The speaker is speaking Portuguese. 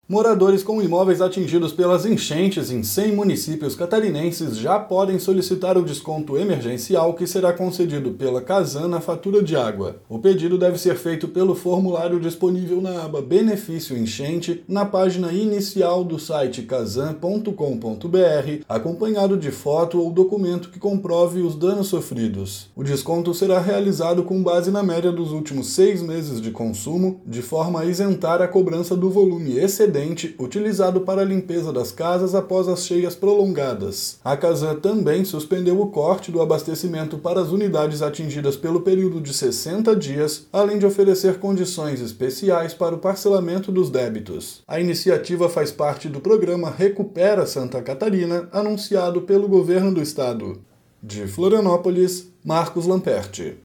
Moradores com imóveis atingidos pelas enchentes em 100 municípios catarinenses já podem solicitar o desconto emergencial que será concedido pela Casan na fatura de água. O pedido deve ser feito pelo formulário disponível na aba Benefício Enchente, na página inicial do site casan.com.br, acompanhado de foto ou documento que comprove os danos sofridos. O desconto será realizado com base na média dos últimos 6 meses de consumo, de forma a isentar a cobrança do volume excedente utilizado para a limpeza das casas após as cheias prolongadas. A Casan também suspendeu o corte do abastecimento para as unidades atingidas pelo período de 60 dias, além de oferecer condições especiais para o parcelamento dos débitos. A iniciativa faz parte do programa Recupera Santa Catarina, anunciado pelo governo do estado. De Florianópolis, Marcos Lamperti.